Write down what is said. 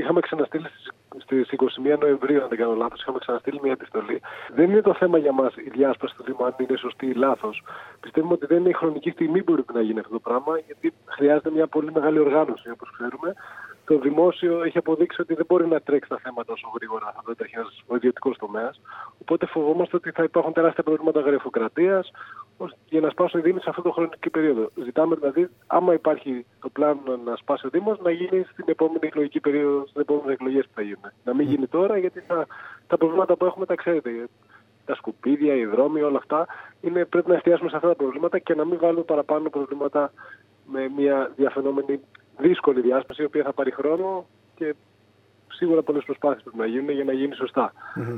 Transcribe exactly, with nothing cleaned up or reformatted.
είχαμε ξαναστείλει στις είκοσι μία Νοεμβρίου, αν δεν κάνω λάθος, είχαμε ξαναστείλει μια επιστολή. Δεν είναι το θέμα για μας η διάσπαση του Δήμου, αν είναι σωστή ή λάθος. Πιστεύουμε ότι δεν είναι η χρονική στιγμή που μπορεί να γίνει αυτό το πράγμα, γιατί χρειάζεται μια πολύ μεγάλη οργάνωση, όπως ξέρουμε. Το δημόσιο έχει αποδείξει ότι δεν μπορεί να τρέξει τα θέματα όσο γρήγορα θα το έτρεχε ο ιδιωτικός τομέας. Οπότε φοβόμαστε ότι θα υπάρχουν τεράστια προβλήματα γραφειοκρατίας για να σπάσουν οι Δήμοι σε αυτό το χρονικό περίοδο. Ζητάμε δηλαδή, άμα υπάρχει το πλάνο να σπάσει ο Δήμος, να γίνει στην επόμενη εκλογική περίοδο, στις επόμενες εκλογές που θα γίνουν. Να μην γίνει τώρα, γιατί θα, τα προβλήματα που έχουμε τα ξέρετε. Τα σκουπίδια, οι δρόμοι, όλα αυτά. Είναι, πρέπει να εστιάσουμε σε αυτά τα προβλήματα και να μην βάλουμε παραπάνω προβλήματα με μια διαφαινόμενη δύσκολη διάσπαση, η οποία θα πάρει χρόνο και σίγουρα πολλές προσπάθειες πρέπει να γίνουν για να γίνει σωστά.